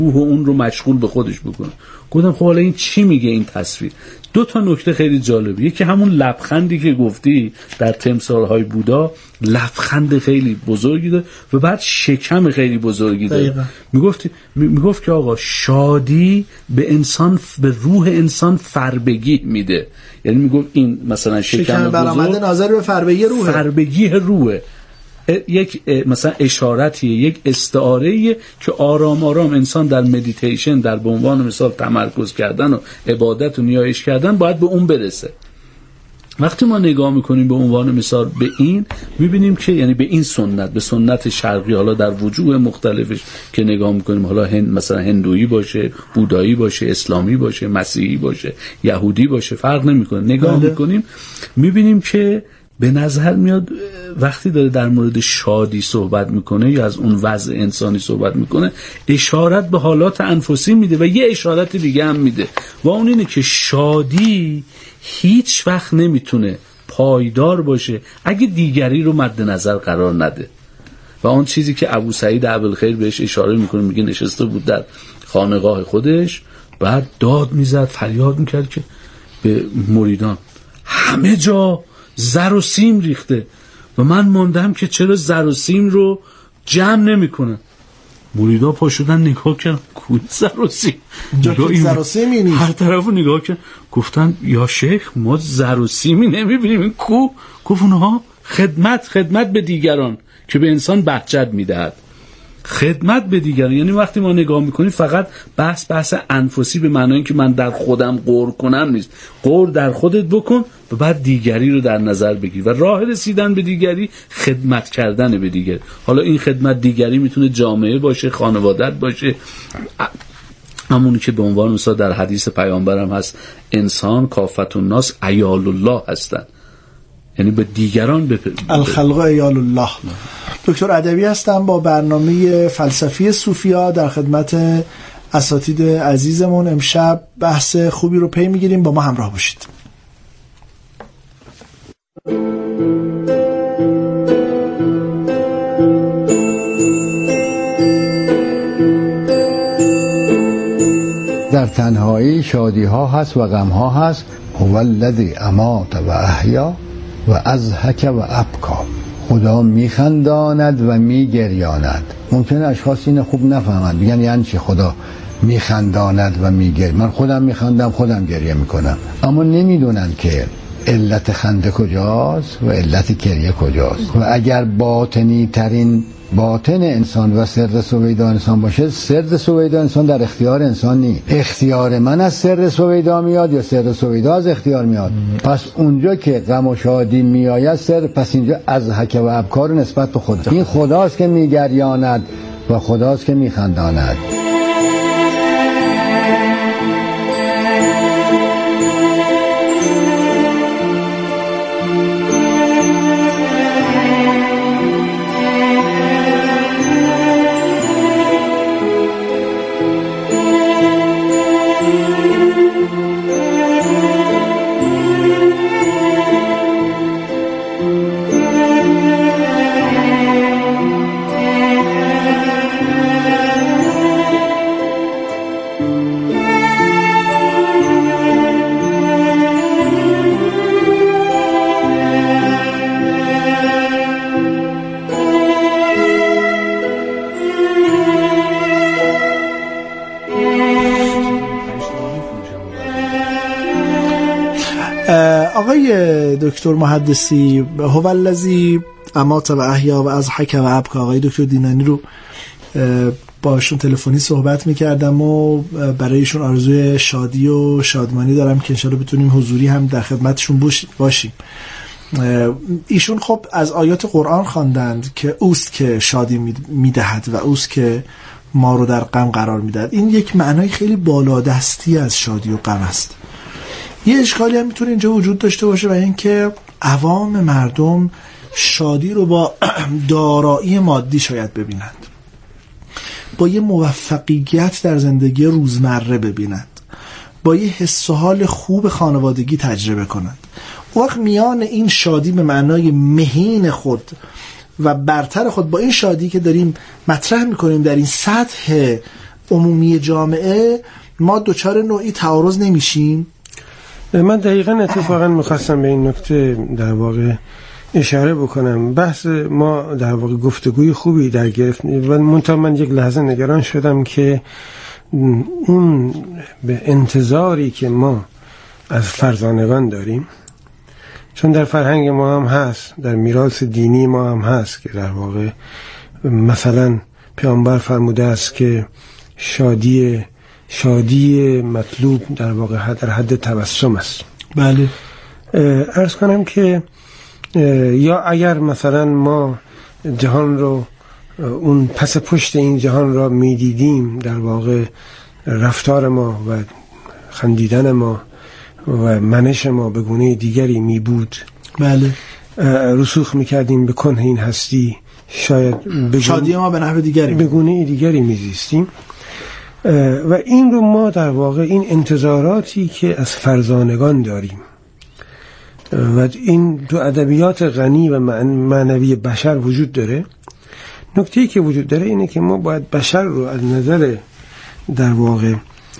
روح اون رو مشغول به خودش بکنه. گفتم خب حالا این چی میگه این تصویر؟ دو تا نکته خیلی جالبه. یکی همون لبخندی که گفتی در تمثال‌های بودا، لبخند خیلی بزرگی داره و بعد شکم خیلی بزرگی داره. میگفت که آقا شادی به انسان، به روح انسان فربگی میده. یعنی میگفت این مثلا شکم برآمده ناظر به فربگی روحه. یک مثلا اشارتیه، یک استعاره‌ایه که آرام آرام انسان در مدیتیشن، در به عنوان مثال تمرکز کردن و عبادت و نیایش کردن باید به اون برسه. وقتی ما نگاه میکنیم به عنوان مثال به این، میبینیم که یعنی به این سنت، به سنت شرقی، حالا در وجوه مختلفش که نگاه میکنیم، حالا مثلا هندویی باشه، بودایی باشه، اسلامی باشه، مسیحی باشه، یهودی باشه، فرق نمیکنه، نگاه میکنیم میبینیم که به نظر میاد وقتی داره در مورد شادی صحبت میکنه یا از اون وضع انسانی صحبت میکنه، اشارت به حالات انفسی میده و یه اشارت دیگه هم میده و اون اینه که شادی هیچ وقت نمیتونه پایدار باشه اگه دیگری رو مد نظر قرار نده. و اون چیزی که ابو سعید ابوالخیر بهش اشاره میکنه، میگه نشسته بود در خانقاه خودش، بعد داد میزد، فریاد میکرد که به مریدان همه جا زر و سیم ریخته و من موندم که چرا زر و سیم رو جمع نمیکنن. مریدا پا شدن نگاه کردن، کو زر و سیم؟ زر و سیمی نیست. هر طرفو نگاه کردن، گفتن یا شیخ ما زر و سیمی نمیبینیم. این کو؟ گفت اونها خدمت به دیگران که به انسان بهجت میدهد. خدمت به دیگران یعنی وقتی ما نگاه میکنیم فقط بحث انفسی به معنای اینکه من در خودم غور کنم نیست. غور در خودت بکن و بعد دیگری رو در نظر بگیر و راه رسیدن به دیگری خدمت کردن به دیگری. حالا این خدمت دیگری میتونه جامعه باشه، خانوادت باشه، همونی که به عنوان مثلا در حدیث پیامبرم هست انسان کافت الناس عیال الله هستن، یعنی به دیگران الخلق عیال الله. دکتر ادبی هستم با برنامه فلسفی صوفیا در خدمت اساتید عزیزمون. امشب بحث خوبی رو پی میگیریم، با ما همراه باشید. در تنهایی شادی ها هست و غم ها هست. هو الذی امات و احیا و اضحک و ابکا. خدا میخنداند و میگریاند. ممکنه اشخاص این خوب نفهمند، میگن یعنی چی خدا میخنداند و میگریه؟ من خودم میخندم، خودم گریه میکنم، اما نمیدونن که علت خنده کجاست و علت گریه کجاست. و اگر باطنی ترین باطن انسان و سر سویدا انسان باشه، سر سویدا انسان در اختیار انسان نیست. اختیار من از سر سویدا میاد یا سر سویدا از اختیار میاد. پس اونجا که غم و شادی میآید سر، پس اینجا از حک و ابکار نسبت به خدا. این خداست که میگریاند و خداست که میخنداند. آقای دکتر محدثی، هو الذی امات و احیا و اضحک و ابکا، آقای دکتر دینانی رو باشون تلفنی صحبت میکردم و برایشون آرزوی شادی و شادمانی دارم که انشاءالله بتونیم حضوری هم در خدمتشون باشیم. ایشون خب از آیات قرآن خواندند که اوست که شادی میدهد و اوست که ما رو در غم قرار میدهد. این یک معنای خیلی بالادستی از شادی و غم است. یه اشکالی هم میتونه اینجا وجود داشته باشه و این که عوام مردم شادی رو با دارایی مادی شاید ببینند، با یه موفقیت در زندگی روزمره ببینند، با یه حس و حال خوب خانوادگی تجربه کنند. وقت میان این شادی به معنای مهین خود و برتر خود با این شادی که داریم مطرح میکنیم در این سطح عمومی جامعه ما دچار نوعی تعارض نمیشیم؟ من دقیقاً اتفاقاً میخواستم به این نکته در واقع اشاره بکنم. بحث ما در واقع گفتگوی خوبی در گرفت و من یک لحظه نگران شدم که اون به انتظاری که ما از فرزانگان داریم، چون در فرهنگ ما هم هست، در میراث دینی ما هم هست که در واقع مثلا پیامبر فرموده است که شادی مطلوب در واقع در حد تبسم است. بله. عرض کنم که یا اگر مثلا ما جهان رو، اون پس پشت این جهان را میدیدیم، در واقع رفتار ما و خندیدن ما و منش ما به گونه دیگری می بود، بله، رسوخ میکردیم به کنه این هستی، شاید شادی ما به نحو دیگری به گونه دیگری میزیستیم. و این رو ما در واقع این انتظاراتی که از فرزانگان داریم و این تو ادبیات غنی و معنوی بشر وجود داره. نکته‌ای که وجود داره اینه که ما باید بشر رو از نظر در واقع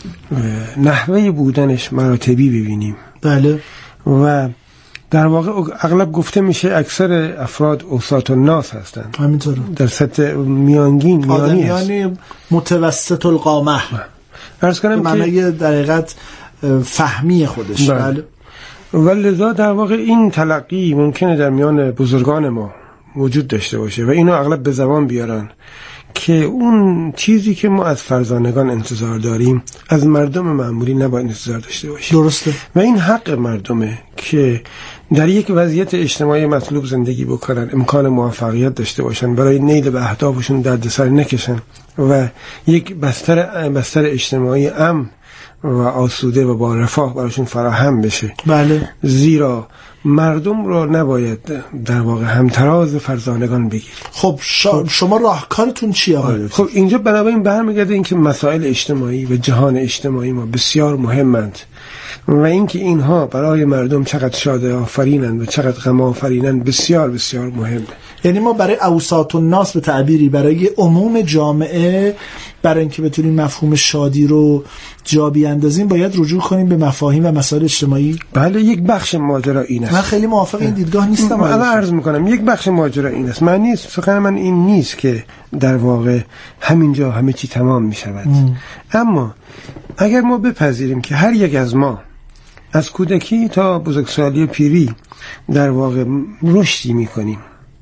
نحوه بودنش مراتبی ببینیم. بله. و در واقع اغلب گفته میشه اکثر افراد اوساط الناس هستند. همینطوره. در سطح میانی یعنی متوسط القامه. عرض کنم که معنی در حقیقت فهمی خودش. بله. ولذا در واقع این تلقی ممکنه در میان بزرگان ما وجود داشته باشه و اینو اغلب به زبان بیارن که اون چیزی که ما از فرزانگان انتظار داریم از مردم معمولی نباید انتظار داشته باشیم. درسته. و این حق مردمه که در یک وضعیت اجتماعی مطلوب زندگی بکنن، امکان موفقیت داشته باشن، برای نیل به اهدافشون دردسر نکشن و یک بستر اجتماعی امن و آسوده و با رفاه براشون فراهم بشه. بله. زیرا مردم رو نباید در واقع همتراز فرزانگان بگیر. خب شما راهکارتون چیه آقای؟ خب اینجا بنابراین برمیگرده این که مسائل اجتماعی و جهان اجتماعی ما بسیار مهمند و اینکه اینها برای مردم چقدر شاده آفرینند و چقدر غم آفرینند بسیار بسیار مهمه. یعنی ما برای اوساط الناس به تعبیری برای عموم جامعه، برای اینکه بتونیم مفهوم شادی رو جا بیاندازیم باید رجوع کنیم به مفاهیم و مسائل اجتماعی. بله، یک بخش ماجرا این است. من خیلی موافق این دیدگاه نیستم. من عرض میکنم یک بخش ماجرا این است. معنی سخن من این نیست که در واقع همینجا همه چی تمام میشود. اما اگر ما بپذیریم که هر یک از ما از کودکی تا بزرگسالی پیری در واقع رشدی میکنیم،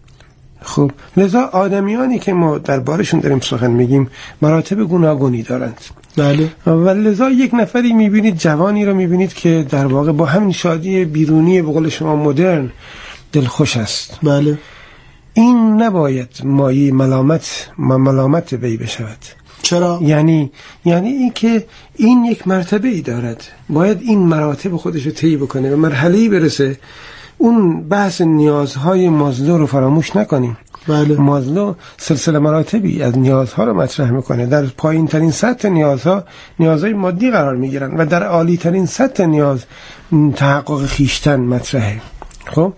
خب لذا آدمیانی که ما دربارشون داریم سخن میگیم مراتب گوناگونی دارند. بله. و لذا یک نفری میبینید، جوانی رو میبینید که در واقع با همین شادی بیرونی به قول شما مدرن دلخوش است. بله. این نباید مایه ملامت وی بشود. چرا؟ یعنی این که این یک مرتبه ای دارد، باید این مراتب خودش رو طی بکنه و مرحله‌ای برسه. اون بحث نیازهای مازلو رو فراموش نکنیم. بله. مازلو سلسله مراتبی از نیازها رو مطرح میکنه. در پایین ترین سطح نیازهای مادی قرار میگیرن و در عالی ترین سطح نیاز تحقق خیشتن مطرحه. خب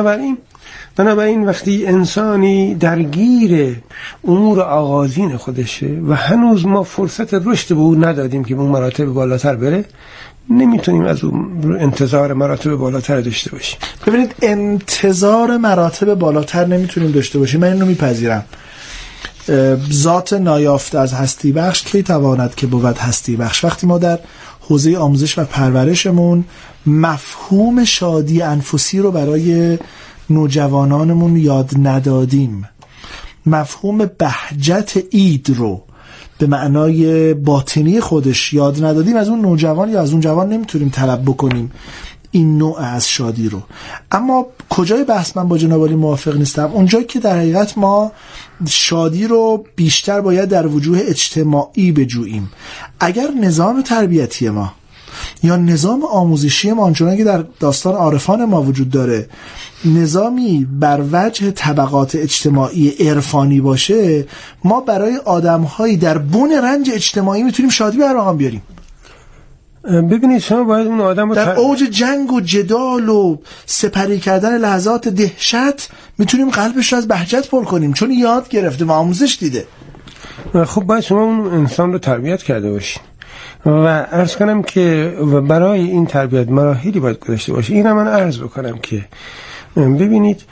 بنابراین وقتی انسانی درگیر امور آغازین خودشه و هنوز ما فرصت رشد به او ندادیم که به اون مراتب بالاتر بره، نمیتونیم از اون انتظار مراتب بالاتر داشته باشیم. ببینید، انتظار مراتب بالاتر نمیتونیم داشته باشیم. من اینو میپذیرم. ذات نایافته از هستی بخش کی تواند که بود هستی بخش؟ وقتی ما در حوزه آموزش و پرورشمون مفهوم شادی انفسی رو برای نوجوانانمون یاد ندادیم، مفهوم بهجت عید رو به معنای باطنی خودش یاد ندادیم، از اون نوجوان یا از اون جوان نمیتونیم طلب بکنیم این نوع از شادی رو. اما کجای بحث من با جناب عالی موافق نیستم؟ اونجایی که در حقیقت ما شادی رو بیشتر باید در وجوه اجتماعی بجوییم. اگر نظام تربیتی ما یا نظام آموزشی ما آنچنان که در داستان عارفان ما وجود داره نظامی بر وجه طبقات اجتماعی عرفانی باشه، ما برای آدم‌هایی در بن رنج اجتماعی میتونیم شادی به رقم بیاریم. ببینید شما باید اون آدم رو در اوج جنگ و جدال و سپری کردن لحظات دهشت میتونیم قلبش رو از بهجت پر کنیم، چون یاد گرفته و آموزش دیده. خب باید شما اون انسان رو تربیت کرده باشین و عرض کنم که و برای این تربیت مراحلی باید گذاشته باشه. این من عرض بکنم که ببینید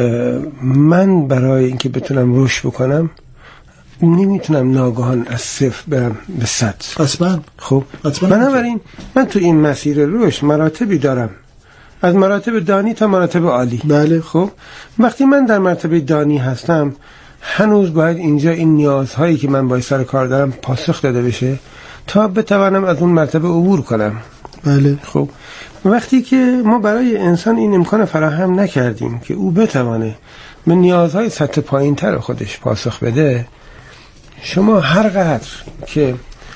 من برای اینکه بتونم رشد بکنم نمیتونم ناگهان از 0 برم به 100. اصلا خب بنابراین من تو این مسیر رشد مراتبی دارم، از مراتب دانی تا مراتب عالی. بله. خب وقتی من در مرتبه دانی هستم هنوز باید اینجا این نیازهایی که من باید سر کار دارم پاسخ داده بشه تا بتوانم از اون مرتبه عبور کنم. بله. خب وقتی که ما برای انسان این امکان فراهم نکردیم که او بتوانه به نیازهای سطح پایین‌تر خودش پاسخ بده، شما هر قدر که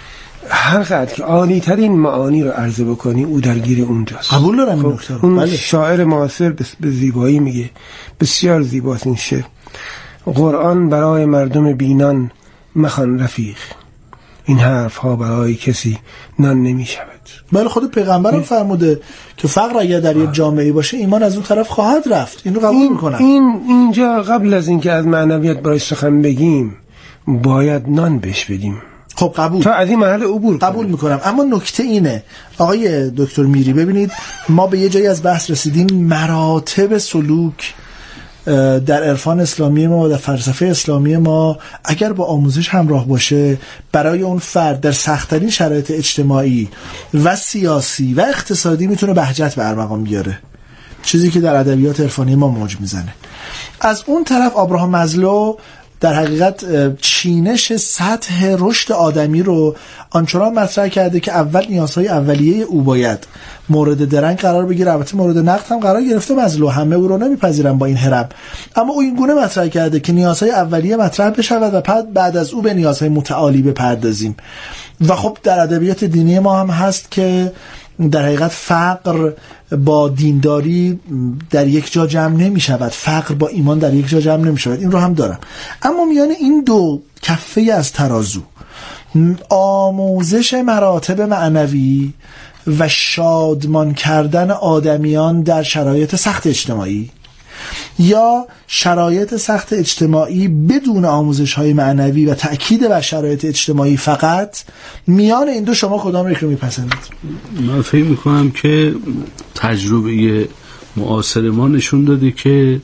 عالی ترین معانی رو عرضه بکنی او درگیر اونجاست. قبول دارم این نکته رو. اون شاعر معاصر به زیبایی میگه، بسیار زیباست این شعر: قرآن برای مردم بینان مخوان رفیق، این حرف ها برای کسی نان نمی شود. بله خود پیغمبر هم فرموده که فقر اگر در یک جامعه باشه ایمان از اون طرف خواهد رفت. اینو قبول میکنم. اینجا قبل از اینکه از معنویت برای سخن بگیم باید نان بهش بدیم. خب قبول، تا از این مرحله عبور قبول میکنم. اما نکته اینه آقای دکتر میری، ببینید ما به یه جایی از بحث رسیدیم مراتب سلوک در عرفان اسلامی ما و در فلسفه اسلامی ما اگر با آموزش همراه باشه برای اون فرد در سخت‌ترین شرایط اجتماعی و سیاسی و اقتصادی میتونه بهجت به ارمغان بیاره، چیزی که در ادبیات عرفانی ما موج میزنه. از اون طرف آبراهام مازلو در حقیقت چینش سطح رشد آدمی رو آنچنان مطرح کرده که اول نیازهای اولیه او باید مورد درنگ قرار بگیره. البته مورد نقد هم قرار گرفته مازلو، همه او رو نمیپذیرن با این هرم، اما او این گونه مطرح کرده که نیازهای اولیه مطرح بشود و بعد از او به نیازهای متعالی بپردازیم. و خب در ادبیات دینی ما هم هست که در حقیقت فقر با دینداری در یک جا جمع نمی شود، فقر با ایمان در یک جا جمع نمی شود. این رو هم دارم. اما میان این دو کفه از ترازو، آموزش مراتب معنوی و شادمان کردن آدمیان در شرایط سخت اجتماعی یا شرایط سخت اجتماعی بدون آموزش های معنوی و تأکید بر شرایط اجتماعی فقط، میان این دو شما کدام یک رو میپسندید؟ من فکر میکنم که تجربه معاصر ما نشون داده که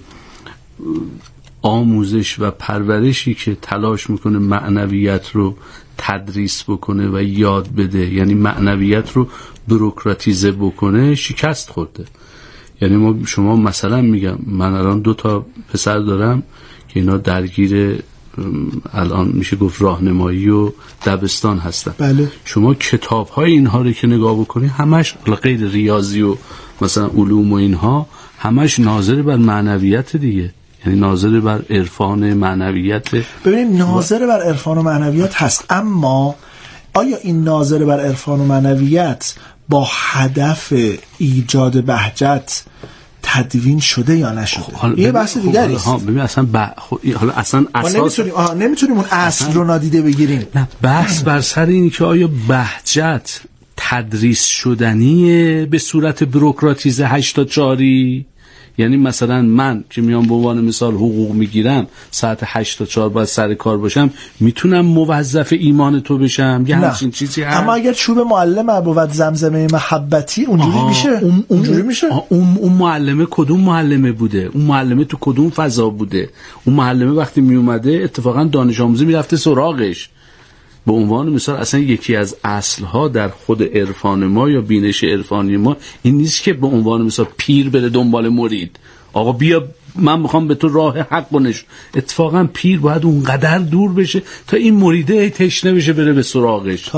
آموزش و پرورشی که تلاش میکنه معنویت رو تدریس بکنه و یاد بده، یعنی معنویت رو بروکراتیزه بکنه، شکست خورده. یعنی شما مثلا میگم من الان 2 پسر دارم که اینا درگیر الان میشه گفت راهنمایی و دبستان هستن. بله. شما کتاب‌های اینها رو که نگاه بکنی همش غیر ریاضی و مثلا علوم و اینها همش ناظر بر معنویت دیگه، یعنی ناظر بر عرفان معنویت. ببینید ناظر بر عرفان و معنویت هست، اما آیا این ناظر بر عرفان و معنویت با هدف ایجاد بهجت تدوین شده یا نشده؟ یه بحث دیگری است. ببین حالا اصلا اساس نمیتونیم اون اصل رو نادیده بگیریم. نه، بحث بر سر اینه که آیا بهجت تدریس شدنیه به صورت بروکراتیزه 8 تا 4، یعنی مثلا من که میام به عنوان مثال حقوق میگیرم ساعت 8 تا 4 باید سر کار باشم، میتونم موظف ایمان تو بشم؟ یه همچین چیزی هست. اما اگر چوب معلم بود زمزمه محبتی اونجوری میشه؟ اونجوری میشه؟ اون معلمه کدوم معلمه بوده؟ اون معلمه تو کدوم فضا بوده؟ اون معلمه وقتی میومده اتفاقا دانش آموزی میرفته سراغش. به عنوان مثال اصلا یکی از اصلها در خود عرفان ما یا بینش عرفانی ما این نیست که به عنوان مثال پیر بره دنبال مرید، آقا بیا من میخوام به تو راه حق بنش. اتفاقا پیر باید اونقدر دور بشه تا این مریده تشنه بشه بره به سراغش.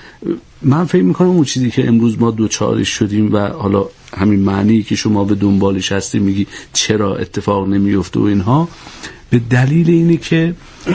من فکر میکنم اون چیزی که امروز ما دوچارش شدیم و حالا همین معنی که شما به دنبالش هستی میگی چرا اتفاق نمیفته و اینها، به دلیل اینه که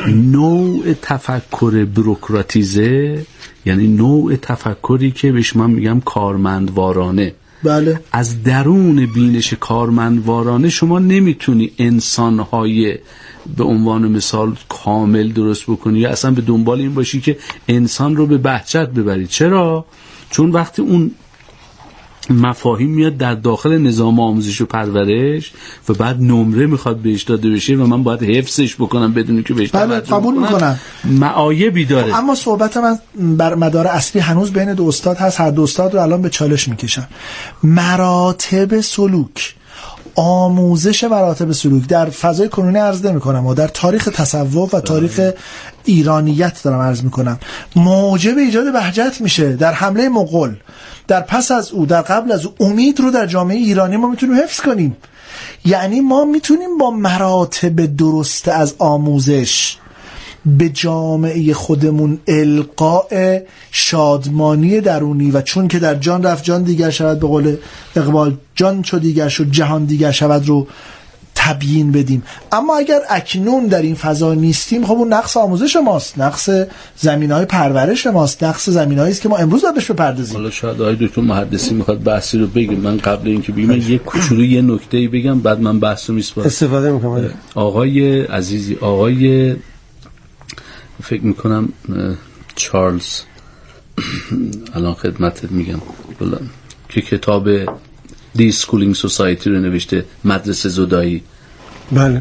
نوع تفکر بروکراتیزه، یعنی نوع تفکری که بهش من میگم کارمندوارانه، بله، از درون بینش کارمندوارانه شما نمیتونی انسانهای به عنوان مثال کامل درست بکنی یا اصلا به دنبال این باشی که انسان رو به بهجت ببری. چرا؟ چون وقتی اون مفاهیم میاد در داخل نظام آموزش و پرورش و بعد نمره میخواد بهش داده بشه و من باید حفظش بکنم بدونی که بهش بله قبول میکنم. معایبی داره. اما صحبت من بر مدار اصلی هنوز بین دو استاد هست، هر دو استاد رو الان به چالش میکشم. مراتب سلوک، آموزش مراتب سلوک در فضای کنونی عرض نمی‌کنم و در تاریخ تصوف و تاریخ ایرانیت دارم عرض می‌کنم، موجب ایجاد بهجت میشه. در حمله مغول، در پس از او، در قبل از او، امید رو در جامعه ایرانی ما میتونیم حفظ کنیم. یعنی ما میتونیم با مراتب درست از آموزش به جامعه خودمون القاء شادمانی درونی و چون که در جان رفت جان دیگر شود، به قول اقبال جان چو دیگر شد جهان دیگر شود رو تبیین بدیم. اما اگر اکنون در این فضا نیستیم، خب اون نقص آموزش ماست، نقص زمینه‌های پرورش ماست، نقص زمینه‌ای است که ما امروز باید بهش بپردازیم. حالا شاید آقای دکتر محدثی میخواد بحثی رو بگم. من قبل اینکه بگم یه کوچولو یه نکته‌ای بگم، بعد من بحث رو میسپارم. استفاده می‌کنم. آقای عزیزی، آقای فکر میکنم چارلز الان خدمتت میگم که کتاب دی اسکولینگ سوسایتی رو نوشته، مدرسه زدایی. بله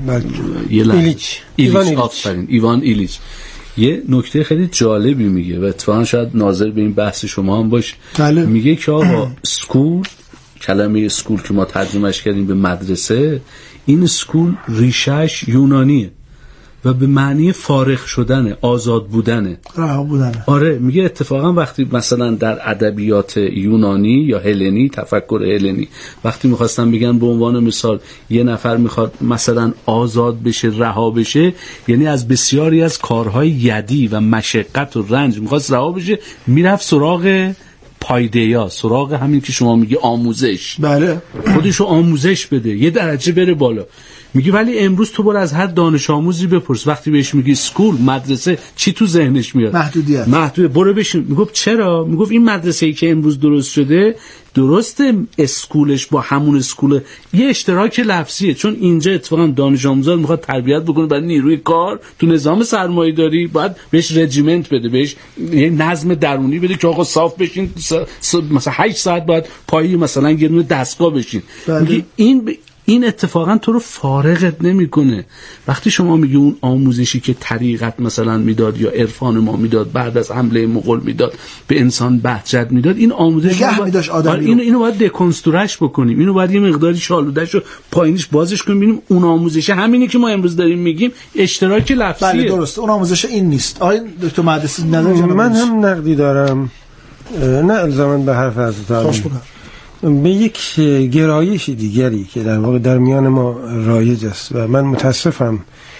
ایوان ایلیچ یه نکته خیلی جالبی میگه و اتفاقا شاید ناظر به این بحث شما هم باشه. بله. میگه که آقا اسکول، کلمه اسکول که ما ترجمهش کردیم به مدرسه، این اسکول ریشهش یونانیه و به معنی فارغ شدنه، آزاد بودنه، رها بودنه. آره، میگه اتفاقا وقتی مثلا در ادبیات یونانی یا هلنی، تفکر هلنی، وقتی میخواستن بگن به عنوان مثال یه نفر میخواد مثلا آزاد بشه، رها بشه، یعنی از بسیاری از کارهای یدی و مشقت و رنج میخواست رها بشه، میرفت سراغ پایده‌یا، سراغ همین که شما میگی آموزش. بله. خودشو آموزش بده، یه درجه بره بالا. میگی ولی امروز تو برو از هر دانش آموزی بپرس، وقتی بهش میگی اسکول، مدرسه، چی تو ذهنش میاد؟ محدودیت. برو بشین. میگفت چرا؟ میگفت این مدرسه‌ای که امروز درست شده، درسته اسکولش با همون اسکول یه اشتراک لفظیه، چون اینجا اتفاقا دانش آموزا میخواد تربیت بکنه برای نیروی کار تو نظام سرمایه‌داری، باید بهش رجیمنت بده، بهش یه نظم درونی بده که آقا صاف بشین، مثلا 8 ساعت باید پایی مثلا یه دونه دستگاه بشین. میگی این اتفاقا تو رو فارغت نمیکنه. وقتی شما میگی اون آموزشی که طریقت مثلا میداد یا عرفان ما میداد، بعد از حمله مغول میداد، به انسان بهجت میداد، این آموزش اینو باید دکنسترش بکنیم، اینو باید یه مقداری شالودهشو پایینش بازش کنیم، ببینیم اون آموزش همینی که ما امروز داریم میگیم اشتراک لفظیه. بله درسته، اون آموزش این نیست. آقای دکتر محدثی نظر جناب من هم نقدی دارم، نه الزاما به حرف حضرت به یک گرایش دیگری که در واقع در میان ما رایج است و من متاسفم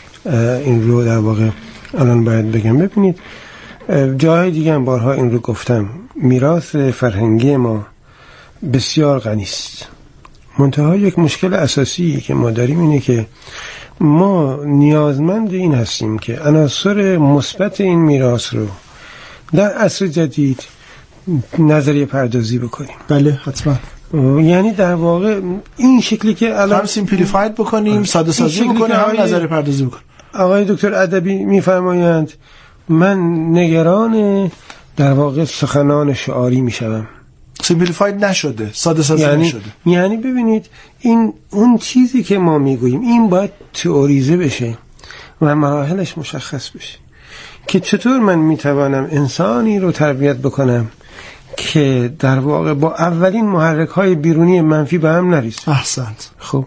این رو در واقع الان باید بگم. ببینید جاهای دیگه هم بارها این رو گفتم، میراث فرهنگی ما بسیار غنی است، منتها یک مشکل اساسی که ما داریم اینه که ما نیازمند این هستیم که عناصر مثبت این میراث رو در عصر جدید نظریه پردازی بکنیم. بله حتما. یعنی در واقع این شکلی که الان سیمپلیفاید بکنیم، ساده سازی بکنیم، هم نظریه پردازی بکنیم. آقای دکتر ادبی میفرمایند من نگران در واقع سخنان شعاری میشم. سیمپلیفاید نشده، ساده سازی نشده. یعنی ببینید این اون چیزی که ما میگوییم این باید تئوریزه بشه و مراحلش مشخص بشه که چطور من میتوانم انسانی رو تربیت بکنم که در واقع با اولین محرک‌های بیرونی منفی به هم نریزه. احسنت. خب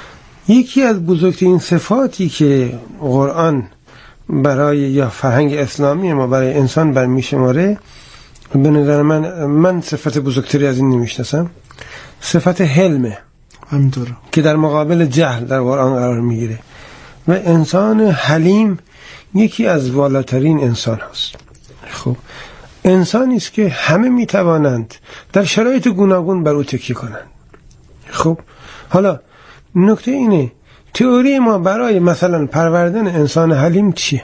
یکی از بزرگترین صفاتی که قرآن برای یا فرهنگ اسلامی ما برای انسان برمی‌شماره، به نظر من صفت بزرگتری از این نمی‌شناسم، صفت حلمه. همینطوره که در مقابل جهل در قرآن قرار میگیره و انسان حلیم یکی از والاترین انسان هست. خب انسانی است که همه میتوانند در شرایط گوناگون بر او تکیه کنند. خب حالا نکته اینه تئوری ما برای مثلا پروردن انسان حلیم چیه؟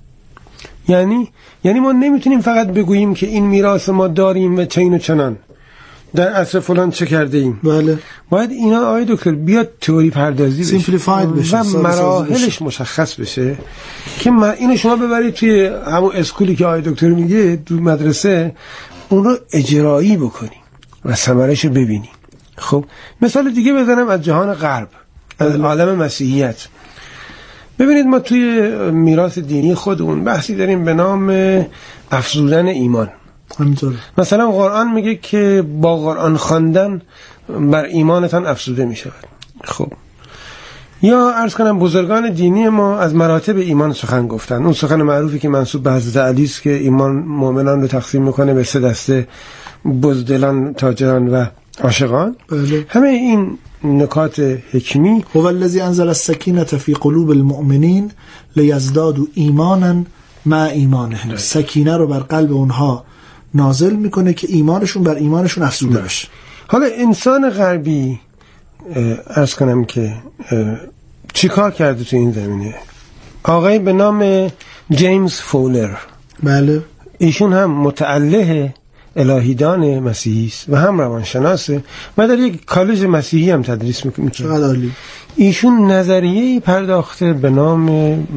یعنی ما نمیتونیم فقط بگوییم که این میراث ما داریم و چین و چنان در عصر فلان چه کرده ایم. بله. باید اینا آقای دکتر بیاد تئوری پردازی بشه، سیمپلیفاید بشه و مراحلش مشخص بشه که اینو شما ببرید توی همون اسکولی که آقای دکتر میگه تو مدرسه، اون رو اجرایی بکنی و ثمرش رو ببینی. خب مثال دیگه بزنم از جهان غرب، از عالم مسیحیت. ببینید ما توی میراث دینی خودمون بحثی داریم به نام افزودن ایمان. همینطور مثلا قرآن میگه که با قرآن خواندن بر ایمانتان افزوده میشود. خب یا عرض کنم بزرگان دینی ما از مراتب ایمان سخن گفتن. اون سخن معروفی که منسوب به حضرت علی است که ایمان مؤمنان رو تقسیم میکنه به 3 دسته: بزدلان، تاجران و عاشقان. بله. همه این نکات حکمی. هو الذی انزل السکینة فی قلوب المؤمنین لیزدادوا ایمانا مع ایمانهم. سکینه رو بر قلب اونها نازل میکنه که ایمانشون بر ایمانشون افزوده بشه. حالا انسان غربی عرض کنم که چی کار کرده تو این زمینه؟ آقای به نام جیمز فولر، بله، ایشون هم متعله الهیدان مسیحی است و هم روانشناسه و در یک کالج مسیحی هم تدریس میکنه. چقدر عالی. ایشون نظریه‌ای پرداخته به نام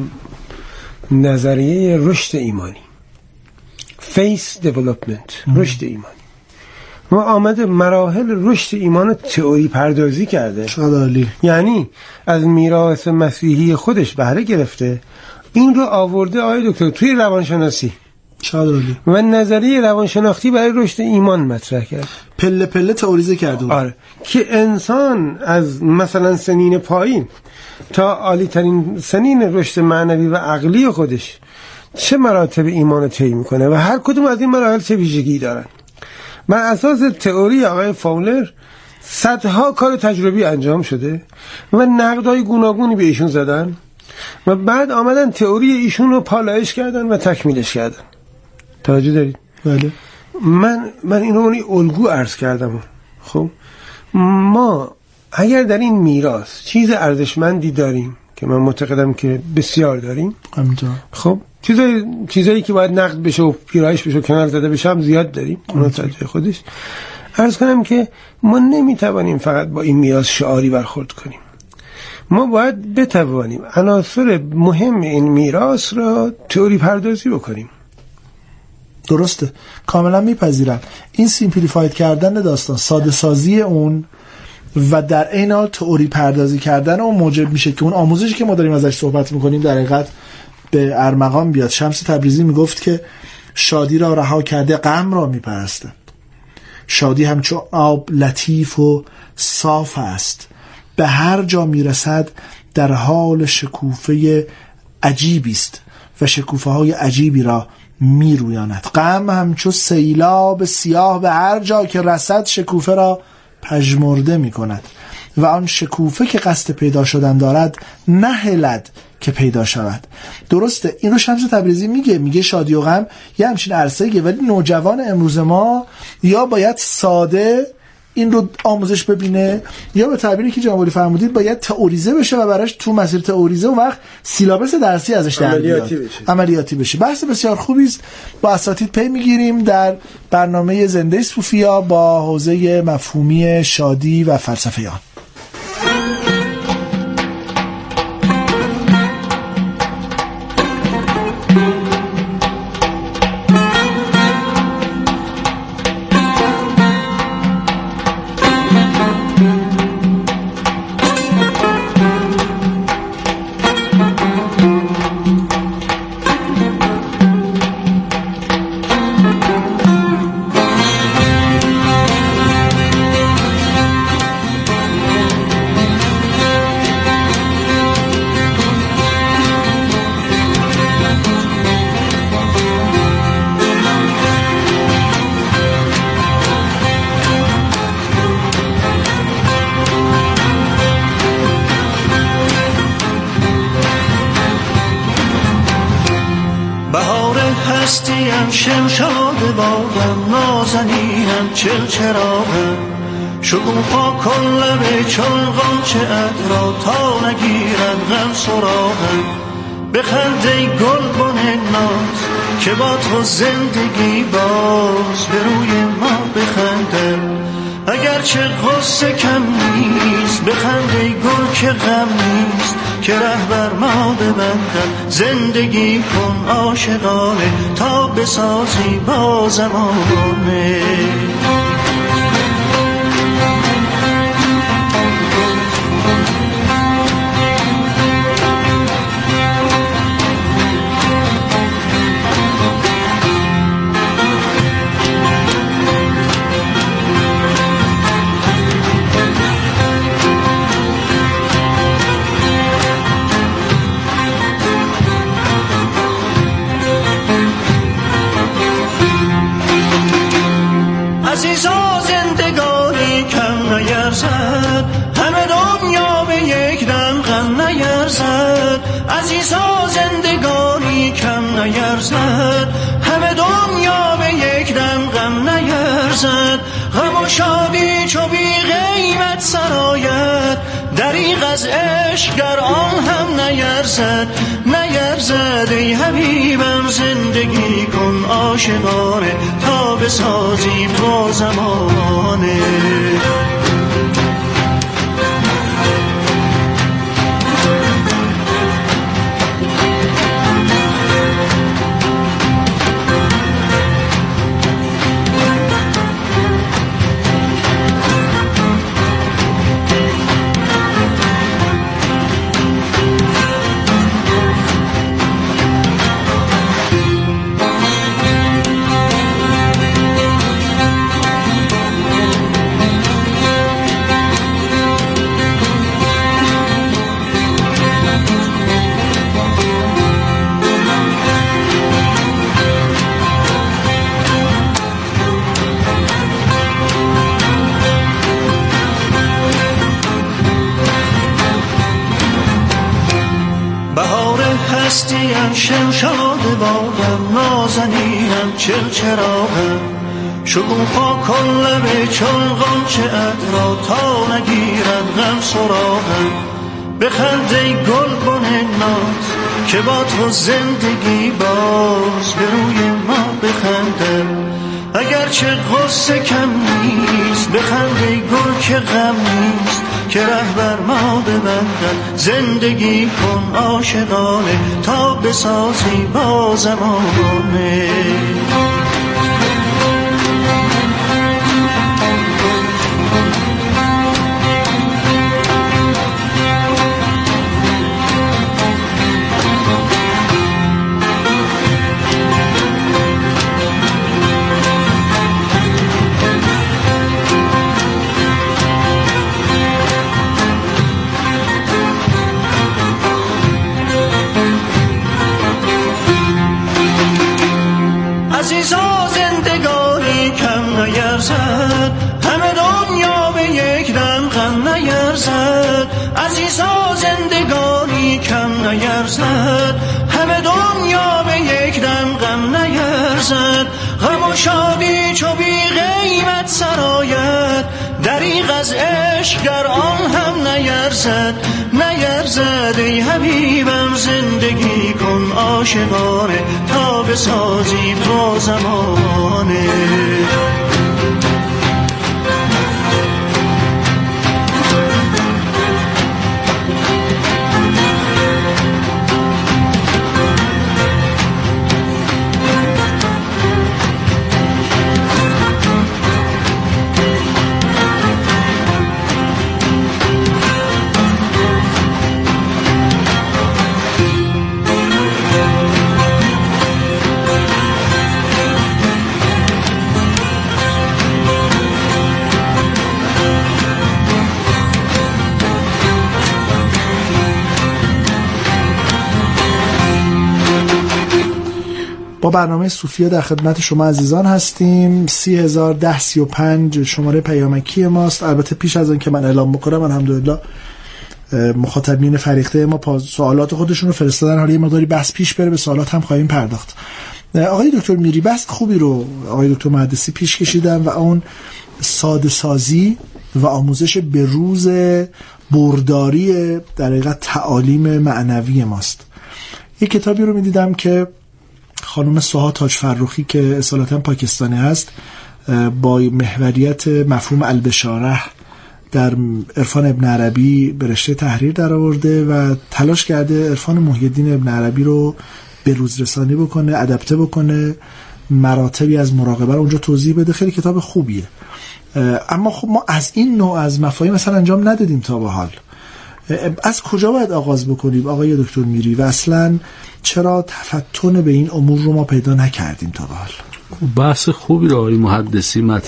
نظریه رشد ایمانی، فیث دیولپمنت، رشد ایمانی. و آمده مراحل رشد ایمان تئوری پردازی کرده. چقدر عالی. یعنی از میراث مسیحی خودش بهره گرفته، این رو آورده آقای دکتر توی روانشناسی. چقدر عالی. و نظریه روانشناختی برای رشد ایمان مطرح کرد. پله پله تئوریزه کرده. آره، که انسان از مثلا سنین پایین تا عالی ترین سنین رشد معنوی و عقلی خودش چه مراتب ایمان رو طی میکنه و هر کدوم از این مراحل چه ویژگی دارن. بر اساس تئوری آقای فاولر صدها کار تجربی انجام شده و نقدهای گوناگونی به ایشون زدن و بعد آمدن تئوری ایشون رو پالایش کردن و تکمیلش کردن. توجه دارید؟ بله. من این رو الگو عرض کردم. خب ما اگر در این میراث چیز ارزشمندی داریم که من معتقدم که بسیار داریم، همینطور، خب چیزایی که باید نقد بشه و پیرایش بشه و کنار زده بشه هم زیاد داریم. اون تا خودش عرض کنم که ما نمیتوانیم فقط با این میراث شعاری برخورد کنیم. ما باید بتوانیم عناصر مهم این میراث را تئوری پردازی بکنیم. درسته، کاملا میپذیرم. این سیمپلیفاید کردن داستان، ساده سازی اون و در عین حال تئوری پردازی کردن اون موجب میشه که اون آموزشی که ما داریم ازش صحبت میکنیم در حقیقت به ارمغان بیاد. شمس تبریزی میگفت که شادی را رها کرده غم را میپرستند. شادی همچون آب لطیف و صاف است، به هر جا میرسد در حال شکوفه عجیبی است و شکوفه های عجیبی را میرویاند. غم همچون سیلاب سیاه به هر جا که رسد شکوفه را پژمرده میکند و آن شکوفه که قصد پیدا شدن دارد نهلد که پیدا شود. درسته، این رو شمس تبریزی میگه شادی و غم یه همچین عرصه‌ایه، ولی نوجوان امروز ما یا باید ساده این رو آموزش ببینه یا به تعبیری که جناب علی فرمودید باید تئوریزه بشه و براش تو مسیر تئوریزه اون وقت سیلابس درسی ازش در بیاد، عملیاتی بشه. بحث بسیار خوبی است. با اساتید پی میگیریم در برنامه زنده صوفیا با حوزه مفهومی شادی و فلسفه آن. شمشاد باغم نازنینم چلچراغم شکوفا کن لبه چون غنچه ادرا تا نگیرد غم سراغم بخند ای گلبن ناز که با تو زندگی باز به روی ما بخندم اگرچه غصه کم نیست بخند ای گل که غم نیست که رهبر ما ببندم زندگی کن عاشقانه تا بسازی با زمانه عزیزا زندگانی کم نیرزد، همه دنیا به یک دم غم نیرزد. عزیزا زندگانی کم نیرزد، همه دنیا به یک دم غم نیرزد. غم و شادی چو بی قیمت سرآید، دریغ از عشق گر آن هم نیرزد. نیرزد ای حبیبم زندگی کن عاشقانه، تا بسازی با زمانه. هستیم شمشاد بادم، نازنینم چرچراغم، شکوفا کن لب چون غنچه را، تا نگیرد غم سراغم. بخند ای گلبن ناز که با تو زندگی باز به روی ما بخندم، اگرچه غصه کم نیست. بخند ای گل که غم نیست، که رهبر ما ببندد. زندگی کن عاشقانه، تا بسازی با زمانه. عزیزا زندگانی کم نیرزد، همه دنیا به یک دم غم نیرزد. عزیزا زندگانی کم نیرزد، همه دنیا به یک دم غم نیرزد. غم و شادی چو بی قیمت سرآید، دریغ از عشق گر آن هم نیرزد. نیرزد ای حبیبم زندگی کن عاشقانه، تا بسازی با زمانه. با برنامه صوفیه در خدمت شما عزیزان هستیم. 301035 شماره پیامکی ماست. البته پیش از آن که من اعلام بکنم، الحمدلله مخاطبین فریخته ما سوالات خودشون رو فرستادن. حالا یه مقداری بحث پیش بره، به سوالات هم خواهیم پرداخت. آقای دکتر میری بحث خوبی رو آقای دکتر مهدسی پیش کشیدن و اون ساده سازی و آموزش به روز برداری در حقیقت تعالیم معنوی ماست. یک کتابی رو میدیدم که خانم سوها تاج فرخی که اصالتا پاکستانی هست، با محوریت مفهوم البشاره در عرفان ابن عربی به رشته تحریر در آورده و تلاش کرده عرفان محی الدین ابن عربی رو به روز رسانی بکنه، ادپته بکنه، مراتبی از مراقبه رو اونجا توضیح بده. خیلی کتاب خوبیه. اما خب ما از این نوع از مفاهیم مثلا انجام ندادیم تا به حال. از کجا باید آغاز بکنیم آقای دکتر میری و اصلا چرا تفتن به این امور رو ما پیدا نکردیم تا به حال؟ بحث خوبی رو آقای محدثی